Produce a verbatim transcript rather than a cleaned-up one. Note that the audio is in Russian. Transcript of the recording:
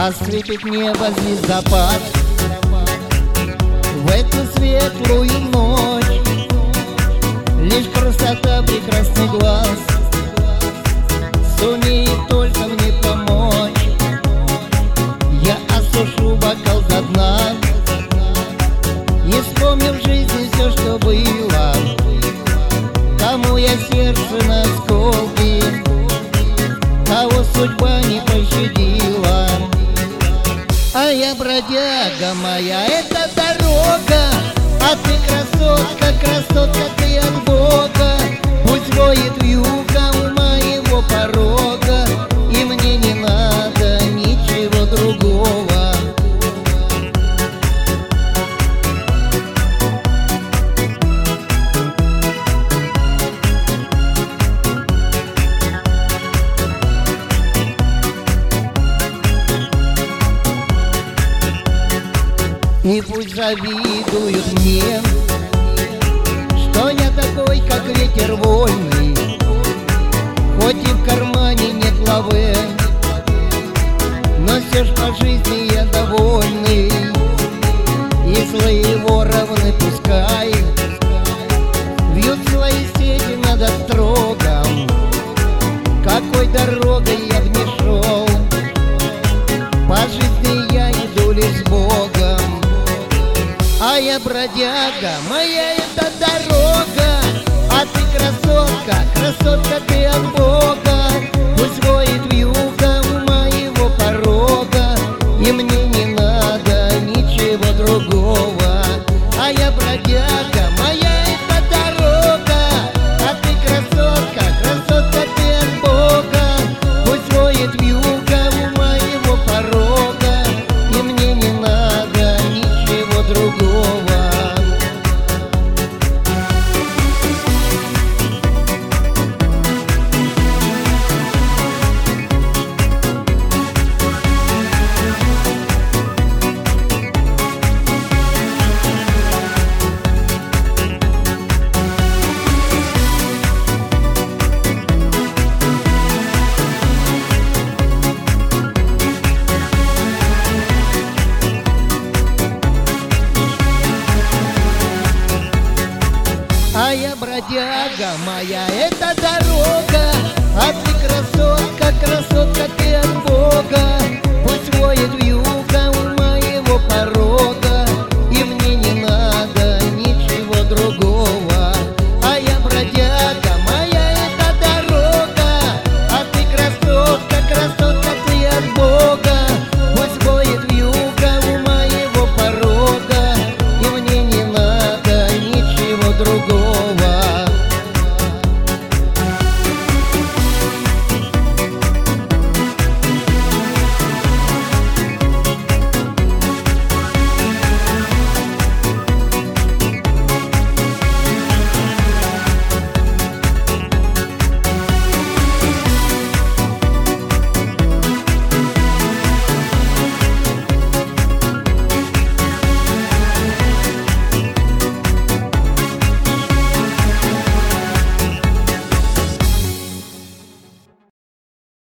Осветит небо звездопад в эту светлую ночь. Лишь красота, прекрасный глаз сумеет только мне помочь. Я осушу бокал до дна и вспомню в жизни все, что было. Кому я сердце на осколки, кого судьба не пощадила. А я бродяга, моя это дорога, а ты красотка, красотка ты от Бога. Пусть воет вьюга у моего порога, и мне не надо ничего другого. И пусть завидуют мне, что я такой, как ветер вольный, хоть и в кармане нет лавы, но все ж по жизни я довольный. И злые вороны пускай вьют свои сети над острогом. Какой дорогой я б не шел, по жизни я иду лишь с Богом. А я бродяга, моя это дорога, а ты красотка, красотка ты от Бога. Пусть воет вьюга у моего порога, и мне не надо ничего другого. А я бродяга, моя это дорога, а ты красотка, красотка ты от Бога. Пусть воет вьюга у моего порога, и мне не надо ничего другого. А я бродяга, моя